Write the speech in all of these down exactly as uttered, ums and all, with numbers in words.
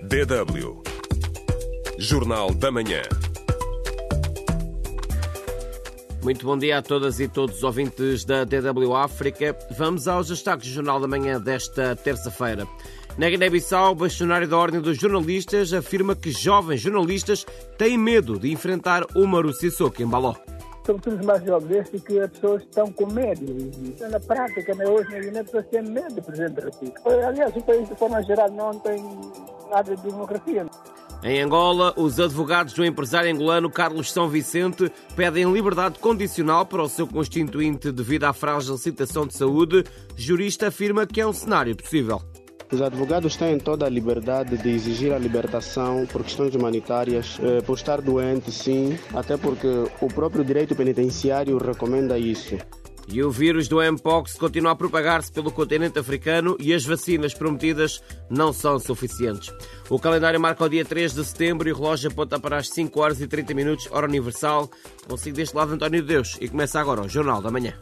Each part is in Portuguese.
D W Jornal da Manhã. Muito bom dia a todas e todos os ouvintes da D W África. Vamos aos destaques do Jornal da Manhã desta terça-feira. Na Guiné-Bissau, o bastonário da Ordem dos Jornalistas afirma que jovens jornalistas têm medo de enfrentar Umaru Sissoko Embaló. Sobretudo os mais jovens, que as pessoas estão com medo. Na prática, né, hoje na Guiné, as pessoas têm medo do Presidente da República. Aliás, o país, de forma geral, não tem nada de democracia. Em Angola, os advogados do empresário angolano Carlos São Vicente pedem liberdade condicional para o seu constituinte devido à frágil situação de saúde. Jurista afirma que é um cenário possível. Os advogados têm toda a liberdade de exigir a libertação por questões humanitárias, eh, por estar doente, sim, até porque o próprio direito penitenciário recomenda isso. E o vírus do Mpox continua a propagar-se pelo continente africano e as vacinas prometidas não são suficientes. O calendário marca o dia três de setembro e o relógio aponta para as cinco horas e trinta minutos, hora universal. Consigo deste lado António de Deus e começa agora o Jornal da Manhã.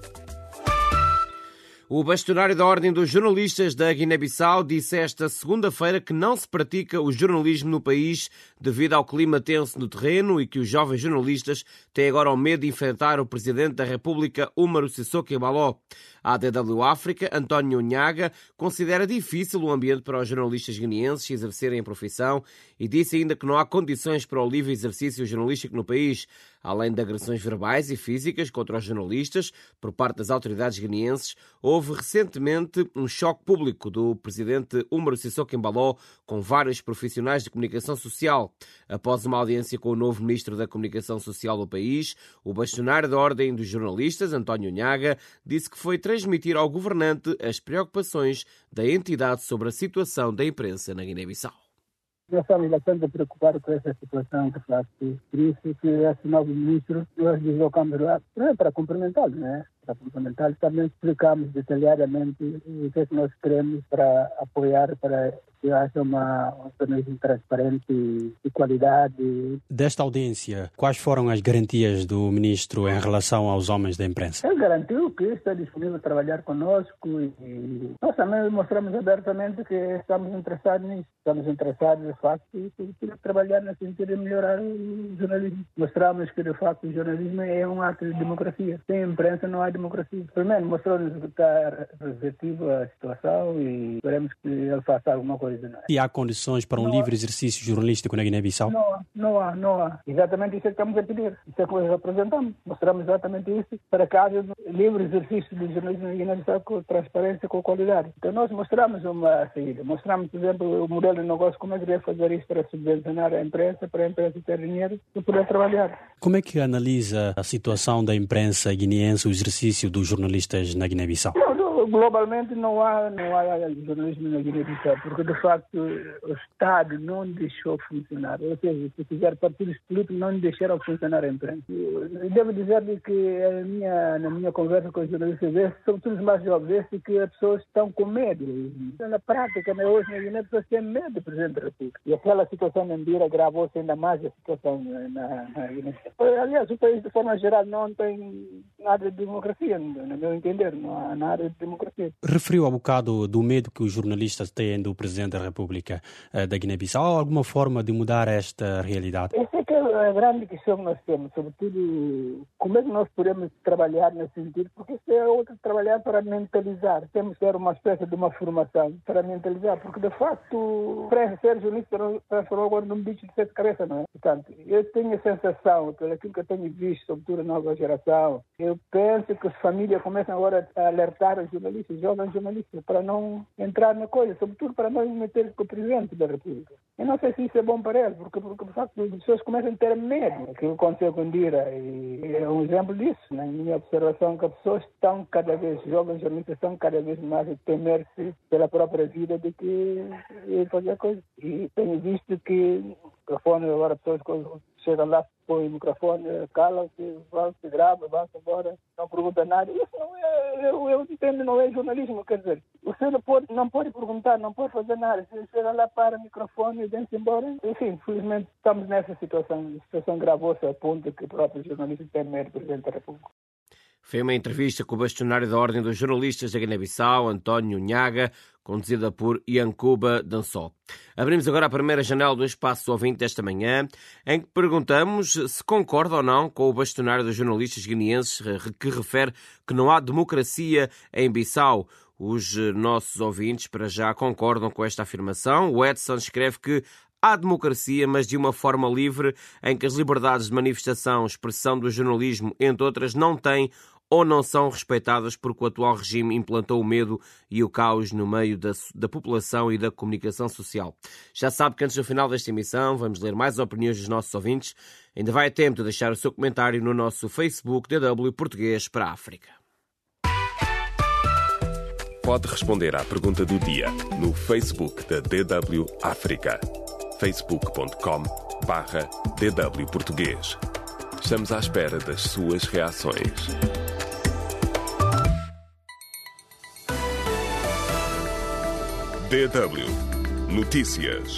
O bastonário da Ordem dos Jornalistas da Guiné-Bissau disse esta segunda-feira que não se pratica o jornalismo no país devido ao clima tenso no terreno e que os jovens jornalistas têm agora o medo de enfrentar o Presidente da República, Umaru Sissoko Embaló. A D W África, António Nhaga, considera difícil o ambiente para os jornalistas guineenses exercerem a profissão e disse ainda que não há condições para o livre exercício jornalístico no país, além de agressões verbais e físicas contra os jornalistas por parte das autoridades guineenses. Houve recentemente um choque público do presidente Umaru Sissoko Embaló com vários profissionais de comunicação social. Após uma audiência com o novo ministro da Comunicação Social do país, o bastonário da Ordem dos Jornalistas, António Nhaga, disse que foi transmitir ao governante as preocupações da entidade sobre a situação da imprensa na Guiné-Bissau. Nós estamos bastante preocupados com essa situação, de facto. Por isso que esse novo ministro, nós deslocamos lá para cumprimentá-lo, né? Para cumprimentá-lo, também explicamos detalhadamente o que é que nós queremos para apoiar, para que haja uma, um jornalismo transparente e de qualidade. Desta audiência, quais foram as garantias do ministro em relação aos homens da imprensa? Ele garantiu que está disponível a trabalhar conosco e nós também mostramos abertamente que estamos interessados nisso. Estamos interessados, de facto, em trabalhar no sentido de melhorar o jornalismo. Mostramos que, de facto, o jornalismo é um ato de democracia. Sem imprensa não há democracia. Primeiro, mostrou-nos que está receptivo à situação e esperemos que ele faça alguma coisa. Não é? E há condições para um não livre há. exercício jornalístico na Guiné-Bissau? Não há, não há, não há. Exatamente isso é que estamos a pedir. Isso é que nós apresentamos. Mostramos exatamente isso para que haja livre exercício do jornalismo na Guiné-Bissau com transparência, com qualidade. Então nós mostramos uma saída. Mostramos, por exemplo, o modelo de negócio, como é que deve fazer isso para subvencionar a imprensa, para a imprensa ter dinheiro e poder trabalhar. Como é que analisa a situação da imprensa guineense, o exercício dos jornalistas na Guiné-Bissau? Globalmente não há, não há jornalismo na Guiné-Bissau, porque de facto o Estado não deixou funcionar. Ou seja, se fizer partidos políticos não deixaram funcionar a imprensa. Eu devo dizer que a minha, na minha conversa com os jornalistas, sobretudo os mais jovens, que as pessoas estão com medo. Na prática, né, hoje na Guiné, as pessoas têm medo do Presidente da República. E aquela situação em Beira agravou-se ainda mais a situação na, na Guiné. Aliás, o país de forma geral não tem nada de democracia, no meu entender, não há nada de democracia. Referiu há bocado do medo que os jornalistas têm do Presidente da República eh, da Guiné-Bissau. Há alguma forma de mudar esta realidade? Essa é que é a grande questão que nós temos, sobretudo como é que nós podemos trabalhar nesse sentido, porque isso é outro trabalhar para mentalizar. Temos que ter uma espécie de uma formação para mentalizar, porque de facto para ser jornalista transformou agora num bicho de sete cabeças, não é? Portanto, eu tenho a sensação, pelo aquilo que eu tenho visto, sobretudo a nova geração, eu penso que as famílias começam agora a alertar os jornalistas, jovens jornalistas, para não entrar na coisa, sobretudo para não meter com o Presidente da República. Eu não sei se isso é bom para eles, porque, porque de facto as pessoas começam a ter medo. O que aconteceu com Dira e é um exemplo disso, na minha observação, que as pessoas estão cada vez, jovens jornalistas estão cada vez mais a temer-se pela própria vida do que fazer coisas. E tenho visto que o microfone, agora pessoas chegam lá, põem o microfone, calam-se, vão-se, gravam, vão-se embora, não perguntam nada. Isso não é, eu, eu entendo, não é jornalismo, quer dizer, você não pode, não pode perguntar, não pode fazer nada, você chega lá, para o microfone e vem-se embora. Enfim, infelizmente estamos nessa situação, a situação gravou-se a ponto que o próprio jornalista tem medo do Presidente da República. Foi uma entrevista com o bastonário da Ordem dos Jornalistas da Guiné-Bissau, António Nhaga, conduzida por Yankuba Dansol. Abrimos agora a primeira janela do Espaço Ouvinte desta manhã, em que perguntamos se concorda ou não com o bastonário dos jornalistas guineenses que refere que não há democracia em Bissau. Os nossos ouvintes para já concordam com esta afirmação. O Edson escreve que há democracia, mas de uma forma livre, em que as liberdades de manifestação, expressão do jornalismo, entre outras, não têm ou não são respeitadas porque o atual regime implantou o medo e o caos no meio da, da população e da comunicação social. Já sabe que antes do final desta emissão vamos ler mais opiniões dos nossos ouvintes. Ainda vai a tempo de deixar o seu comentário no nosso Facebook D W Português para a África. Pode responder à pergunta do dia no Facebook da D W África. facebook ponto com barra D W Português. Estamos à espera das suas reações. D W Notícias.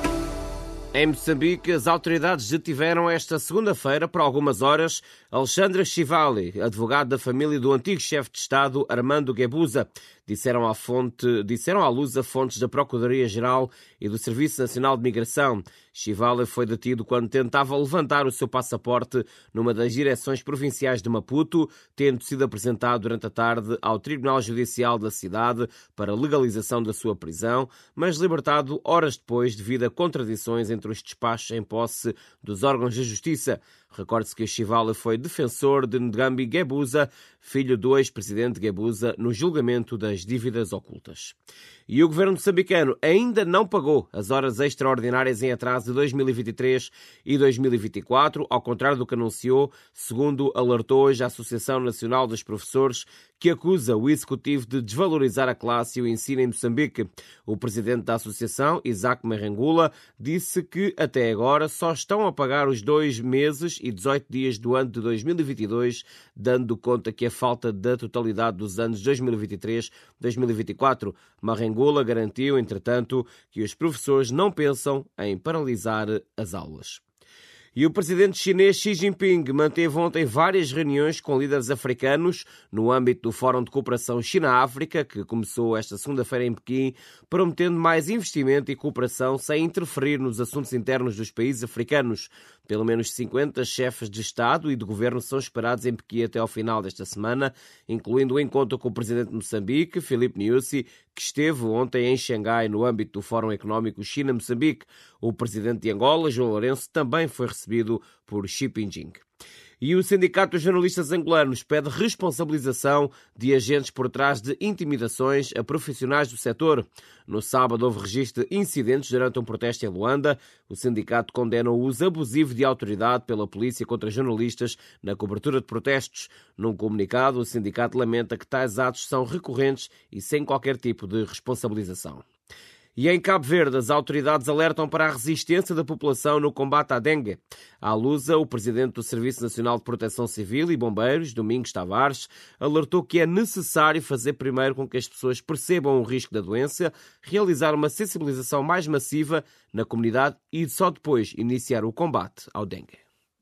Em Moçambique, as autoridades detiveram esta segunda-feira, por algumas horas, Alexandre Chivali, advogado da família do antigo chefe de Estado, Armando Guebuza. Disseram à, fonte, disseram à luz a fontes da Procuradoria-Geral e do Serviço Nacional de Migração. Chivali foi detido quando tentava levantar o seu passaporte numa das direções provinciais de Maputo, tendo sido apresentado durante a tarde ao Tribunal Judicial da cidade para legalização da sua prisão, mas libertado horas depois devido a contradições entre os despachos em posse dos órgãos de justiça. Recorde-se que Chivali foi defensor de Ngambi Guebuza, filho do ex-presidente Guebuza, no julgamento das dívidas ocultas. E o governo moçambicano ainda não pagou as horas extraordinárias em atraso de dois mil e vinte e três e dois mil e vinte e quatro, ao contrário do que anunciou, segundo alertou hoje a Associação Nacional dos Professores, que acusa o Executivo de desvalorizar a classe e o ensino em Moçambique. O presidente da associação, Isaac Marengula, disse que até agora só estão a pagar os dois meses e dezoito dias do ano de dois mil e vinte e dois, dando conta que a falta da totalidade dos anos dois mil e vinte e três e dois mil e vinte e quatro. Marengula garantiu, entretanto, que os professores não pensam em paralisar as aulas. E o presidente chinês Xi Jinping manteve ontem várias reuniões com líderes africanos no âmbito do Fórum de Cooperação China-África, que começou esta segunda-feira em Pequim, prometendo mais investimento e cooperação sem interferir nos assuntos internos dos países africanos. Pelo menos cinquenta chefes de Estado e de Governo são esperados em Pequim até ao final desta semana, incluindo o encontro com o presidente de Moçambique, Filipe Nyusi, que esteve ontem em Xangai no âmbito do Fórum Económico China-Moçambique. O presidente de Angola, João Lourenço, também foi recebido por Xi Jinping. E o Sindicato dos Jornalistas Angolanos pede responsabilização de agentes por trás de intimidações a profissionais do setor. No sábado houve registro de incidentes durante um protesto em Luanda. O sindicato condena o uso abusivo de autoridade pela polícia contra jornalistas na cobertura de protestos. Num comunicado, o sindicato lamenta que tais atos são recorrentes e sem qualquer tipo de responsabilização. E em Cabo Verde, as autoridades alertam para a resistência da população no combate à dengue. À Lusa, o presidente do Serviço Nacional de Proteção Civil e Bombeiros, Domingos Tavares, alertou que é necessário fazer primeiro com que as pessoas percebam o risco da doença, realizar uma sensibilização mais massiva na comunidade e só depois iniciar o combate ao dengue.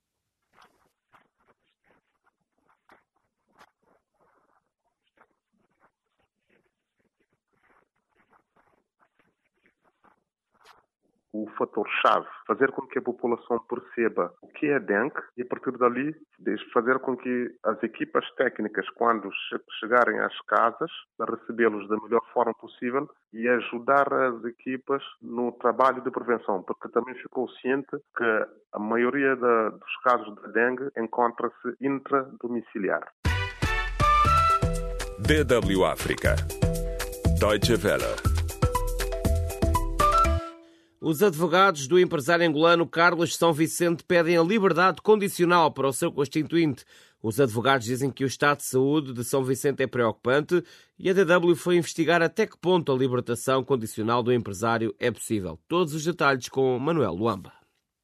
O fator-chave, fazer com que a população perceba o que é dengue e, a partir dali, fazer com que as equipas técnicas, quando chegarem às casas, recebê-los da melhor forma possível e ajudar as equipas no trabalho de prevenção, porque também ficou ciente que a maioria da, dos casos de dengue encontra-se intradomiciliar. D W África. Deutsche Welle. Os advogados do empresário angolano Carlos São Vicente pedem a liberdade condicional para o seu constituinte. Os advogados dizem que o estado de saúde de São Vicente é preocupante e a D W foi investigar até que ponto a libertação condicional do empresário é possível. Todos os detalhes com Manuel Luamba.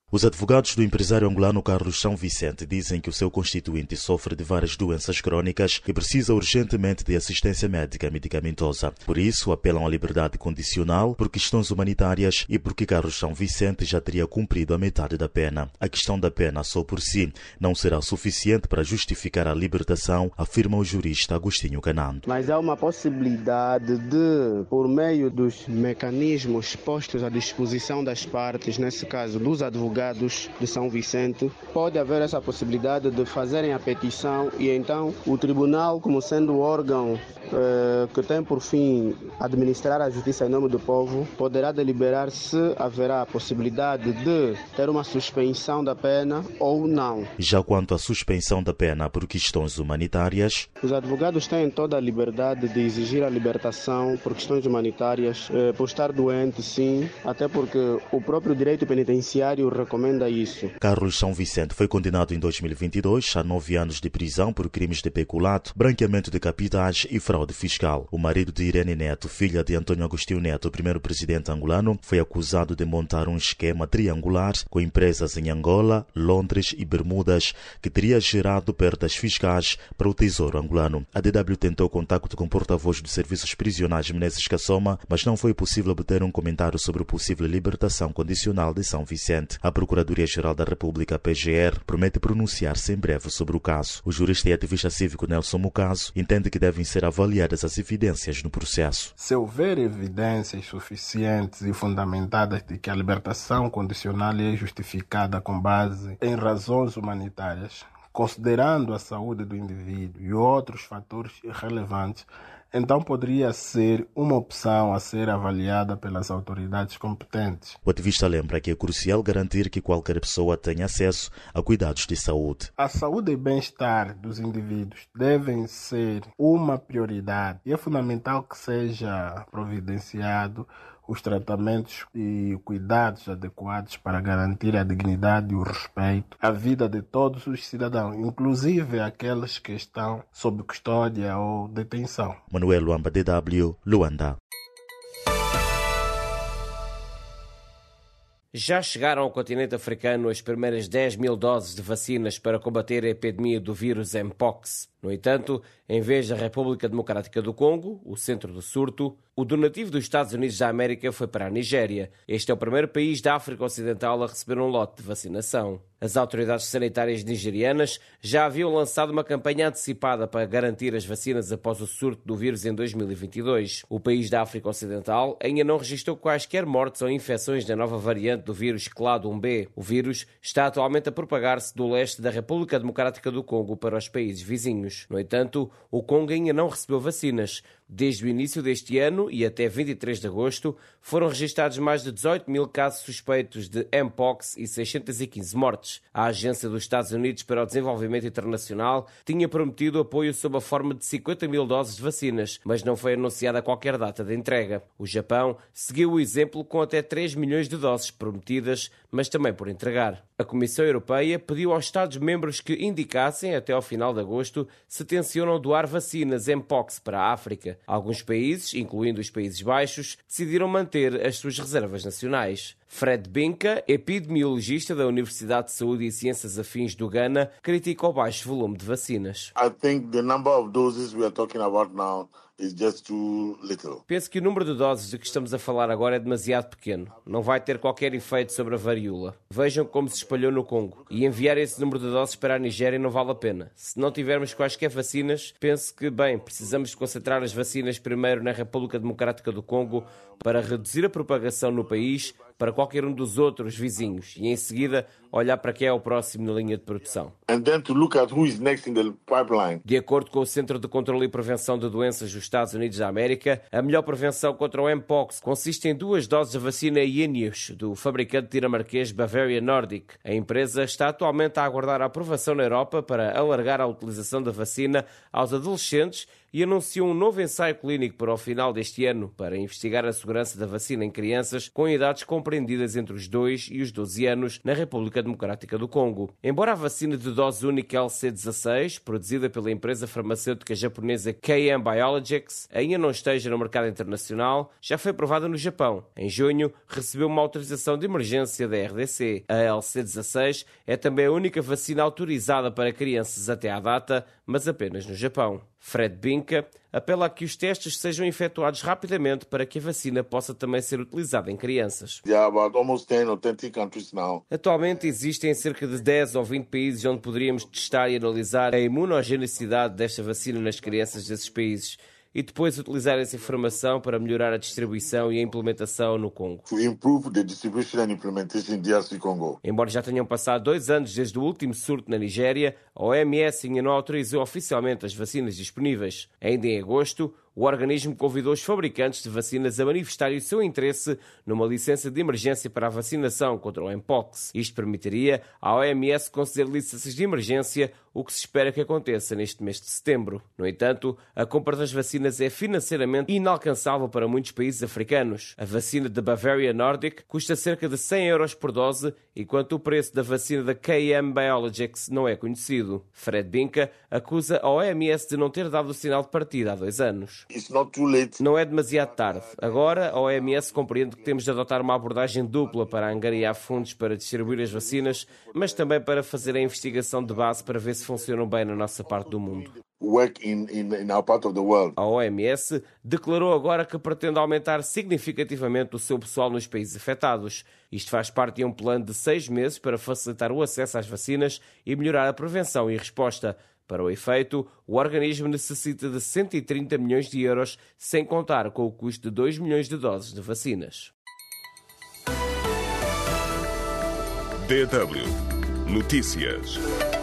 Os advogados do empresário angolano Carlos São Vicente dizem que o seu constituinte sofre de várias doenças crônicas e precisa urgentemente de assistência médica medicamentosa. Por isso, apelam à liberdade condicional por questões humanitárias e porque Carlos São Vicente já teria cumprido a metade da pena. A questão da pena só por si não será suficiente para justificar a libertação, afirma o jurista Agostinho Canando. Mas há uma possibilidade de, por meio dos mecanismos postos à disposição das partes, nesse caso dos advogados de São Vicente, pode haver essa possibilidade de fazerem a petição e então o tribunal, como sendo o órgão eh, que tem por fim administrar a justiça em nome do povo, poderá deliberar se haverá a possibilidade de ter uma suspensão da pena ou não. Já quanto à suspensão da pena por questões humanitárias, os advogados têm toda a liberdade de exigir a libertação por questões humanitárias, eh, por estar doente, sim, até porque o próprio direito penitenciário recomenda isso. Carlos São Vicente foi condenado em dois mil e vinte e dois a nove anos de prisão por crimes de peculato, branqueamento de capitais e fraude fiscal. O marido de Irene Neto, filha de Antônio Agostinho Neto, o primeiro presidente angolano, foi acusado de montar um esquema triangular com empresas em Angola, Londres e Bermudas que teria gerado perdas fiscais para o Tesouro angolano. A D W tentou contato com o porta-voz dos serviços prisionais Menezes Kassoma, mas não foi possível obter um comentário sobre a possível libertação condicional de São Vicente. A Procuradoria-Geral da República, P G R, promete pronunciar-se em breve sobre o caso. O jurista e ativista cívico Nelson Mucaso entende que devem ser avaliadas as evidências no processo. Se houver evidências suficientes e fundamentadas de que a libertação condicional é justificada com base em razões humanitárias, considerando a saúde do indivíduo e outros fatores relevantes, então poderia ser uma opção a ser avaliada pelas autoridades competentes. O ativista lembra que é crucial garantir que qualquer pessoa tenha acesso a cuidados de saúde. A saúde e bem-estar dos indivíduos devem ser uma prioridade e é fundamental que seja providenciado os tratamentos e cuidados adequados para garantir a dignidade e o respeito à vida de todos os cidadãos, inclusive aqueles que estão sob custódia ou detenção. Manuel Luamba, D W, Luanda. Já chegaram ao continente africano as primeiras dez mil doses de vacinas para combater a epidemia do vírus Mpox. No entanto, em vez da República Democrática do Congo, o centro do surto, o donativo dos Estados Unidos da América foi para a Nigéria. Este é o primeiro país da África Ocidental a receber um lote de vacinação. As autoridades sanitárias nigerianas já haviam lançado uma campanha antecipada para garantir as vacinas após o surto do vírus em dois mil e vinte e dois. O país da África Ocidental ainda não registrou quaisquer mortes ou infecções da nova variante do vírus clado um B. O vírus está atualmente a propagar-se do leste da República Democrática do Congo para os países vizinhos. No entanto, o Congo ainda não recebeu vacinas. Desde o início deste ano e até vinte e três de agosto, foram registrados mais de dezoito mil casos suspeitos de Mpox e seiscentas e quinze mortes. A Agência dos Estados Unidos para o Desenvolvimento Internacional tinha prometido apoio sob a forma de cinquenta mil doses de vacinas, mas não foi anunciada qualquer data de entrega. O Japão seguiu o exemplo com até três milhões de doses prometidas, mas também por entregar. A Comissão Europeia pediu aos Estados-membros que indicassem, até ao final de agosto, se tencionam doar vacinas Mpox para a África. Alguns países, incluindo os Países Baixos, decidiram manter as suas reservas nacionais. Fred Binka, epidemiologista da Universidade de Saúde e Ciências Afins do Ghana, critica o baixo volume de vacinas. I think the number of doses we are talking about now is just too little. Penso que o número de doses de que estamos a falar agora é demasiado pequeno. Não vai ter qualquer efeito sobre a varíola. Vejam como se espalhou no Congo. E enviar esse número de doses para a Nigéria não vale a pena. Se não tivermos quaisquer vacinas, penso que, bem, precisamos de concentrar as vacinas primeiro na República Democrática do Congo para reduzir a propagação no país para qualquer um dos outros vizinhos e, em seguida, olhar para quem é o próximo na linha de produção. And then to look at who is next in the pipeline. De acordo com o Centro de Controlo e Prevenção de Doenças dos Estados Unidos da América, a melhor prevenção contra o Mpox consiste em duas doses da vacina Jynneos, do fabricante dinamarquês Bavarian Nordic. A empresa está atualmente a aguardar a aprovação na Europa para alargar a utilização da vacina aos adolescentes e anunciou um novo ensaio clínico para o final deste ano para investigar a segurança da vacina em crianças com idades compreendidas entre os dois e os doze anos na República Democrática do Congo. Embora a vacina de dose única L C dezasseis, produzida pela empresa farmacêutica japonesa K M Biologics, ainda não esteja no mercado internacional, já foi aprovada no Japão. Em junho, recebeu uma autorização de emergência da R D C. A L C dezasseis é também a única vacina autorizada para crianças até à data, mas apenas no Japão. Fred Binka apela a que os testes sejam efetuados rapidamente para que a vacina possa também ser utilizada em crianças. Atualmente existem cerca de dez ou vinte países onde poderíamos testar e analisar a imunogenicidade desta vacina nas crianças desses países e depois utilizar essa informação para melhorar a distribuição e a implementação no Congo. To improve the distribution and implementation in D R C Congo. Embora já tenham passado dois anos desde o último surto na Nigéria, a O M S ainda não autorizou oficialmente as vacinas disponíveis. Ainda em agosto, o organismo convidou os fabricantes de vacinas a manifestarem o seu interesse numa licença de emergência para a vacinação contra o Mpox. Isto permitiria à O M S conceder licenças de emergência, o que se espera que aconteça neste mês de setembro. No entanto, a compra das vacinas é financeiramente inalcançável para muitos países africanos. A vacina da Bavaria Nordic custa cerca de cem euros por dose, enquanto o preço da vacina da K M Biologics não é conhecido. Fred Binka acusa a O M S de não ter dado o sinal de partida há dois anos. It's not too late. Não é demasiado tarde. Agora, a O M S compreende que temos de adotar uma abordagem dupla para angariar fundos para distribuir as vacinas, mas também para fazer a investigação de base para ver se funcionam bem na nossa parte do mundo. Work in, in, in our part of the world. A O M S declarou agora que pretende aumentar significativamente o seu pessoal nos países afetados. Isto faz parte de um plano de seis meses para facilitar o acesso às vacinas e melhorar a prevenção e resposta. Para o efeito, o organismo necessita de cento e trinta milhões de euros, sem contar com o custo de dois milhões de doses de vacinas. D W Notícias.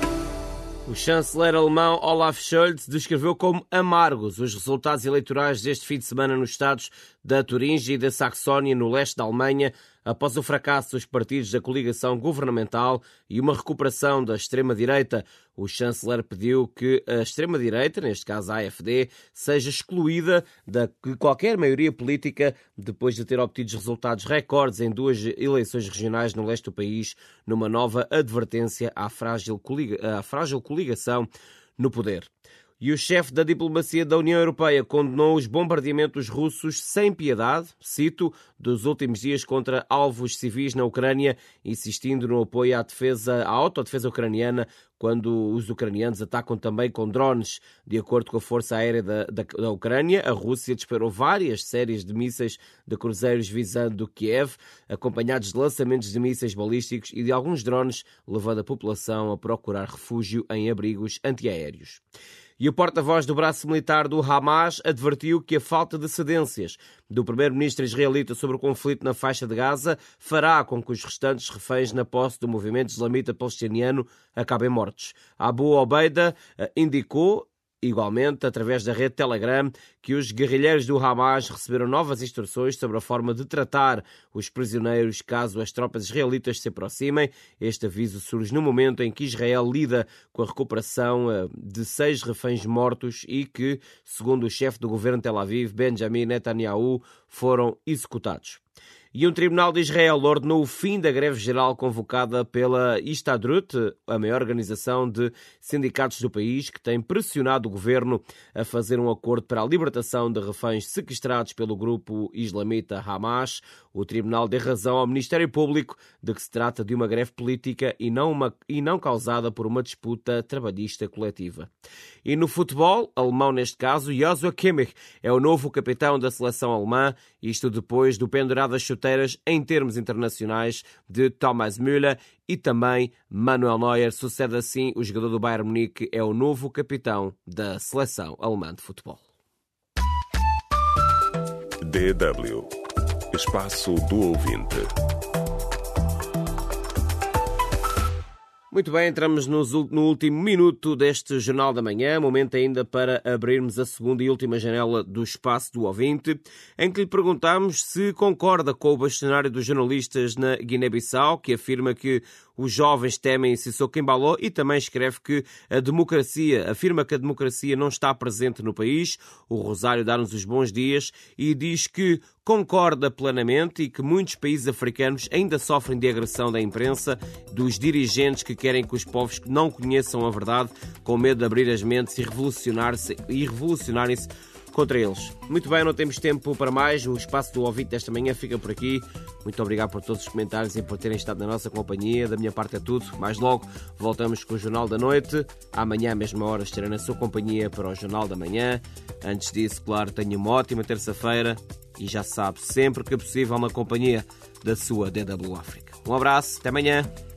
O chanceler alemão Olaf Scholz descreveu como amargos os resultados eleitorais deste fim de semana nos estados da Turíngia e da Saxónia, no leste da Alemanha, após o fracasso dos partidos da coligação governamental e uma recuperação da extrema-direita. O chanceler pediu que a extrema-direita, neste caso a AfD, seja excluída de qualquer maioria política depois de ter obtido resultados recordes em duas eleições regionais no leste do país, numa nova advertência à frágil, coliga- à frágil coligação no poder. E o chefe da diplomacia da União Europeia condenou os bombardeamentos russos sem piedade, cito, dos últimos dias contra alvos civis na Ucrânia, insistindo no apoio à defesa, à autodefesa ucraniana, quando os ucranianos atacam também com drones. De acordo com a Força Aérea da, da, da Ucrânia, a Rússia disparou várias séries de mísseis de cruzeiros visando Kiev, acompanhados de lançamentos de mísseis balísticos e de alguns drones, levando a população a procurar refúgio em abrigos antiaéreos. E o porta-voz do braço militar do Hamas advertiu que a falta de cedências do primeiro-ministro israelita sobre o conflito na faixa de Gaza fará com que os restantes reféns na posse do movimento islamita palestiniano acabem mortos. Abu Obeida indicou, igualmente, através da rede Telegram, que os guerrilheiros do Hamas receberam novas instruções sobre a forma de tratar os prisioneiros caso as tropas israelitas se aproximem. Este aviso surge no momento em que Israel lida com a recuperação de seis reféns mortos e que, segundo o chefe do governo de Tel Aviv, Benjamin Netanyahu, foram executados. E um tribunal de Israel ordenou o fim da greve geral convocada pela Histadrut, a maior organização de sindicatos do país, que tem pressionado o governo a fazer um acordo para a libertação de reféns sequestrados pelo grupo islamita Hamas. O tribunal deu razão ao Ministério Público de que se trata de uma greve política e não, uma, e não causada por uma disputa trabalhista coletiva. E no futebol, alemão neste caso, Joshua Kimmich é o novo capitão da seleção alemã, isto depois do pendurar das chuteiras em termos internacionais de Thomas Müller e também Manuel Neuer. Sucede assim, o jogador do Bayern Munique é o novo capitão da seleção alemã de futebol. D W Espaço do Ouvinte. Muito bem, entramos no último minuto deste Jornal da Manhã, momento ainda para abrirmos a segunda e última janela do Espaço do Ouvinte, em que lhe perguntamos se concorda com o bastonário dos jornalistas na Guiné-Bissau, que afirma que os jovens temem Sissoko Embaló, e também escreve que a democracia, afirma que a democracia não está presente no país. O Rosário dá-nos os bons dias e diz que concorda plenamente e que muitos países africanos ainda sofrem de agressão da imprensa, dos dirigentes que querem que os povos não conheçam a verdade, com medo de abrir as mentes e revolucionar-se e revolucionarem-se contra eles. Muito bem, não temos tempo para mais. O Espaço do Ouvinte desta manhã fica por aqui. Muito obrigado por todos os comentários e por terem estado na nossa companhia. Da minha parte é tudo. Mais logo voltamos com o Jornal da Noite. Amanhã, à mesma hora, estarei na sua companhia para o Jornal da Manhã. Antes disso, claro, tenha uma ótima terça-feira e já sabe, sempre que possível, na companhia da sua D W África. Um abraço, até amanhã.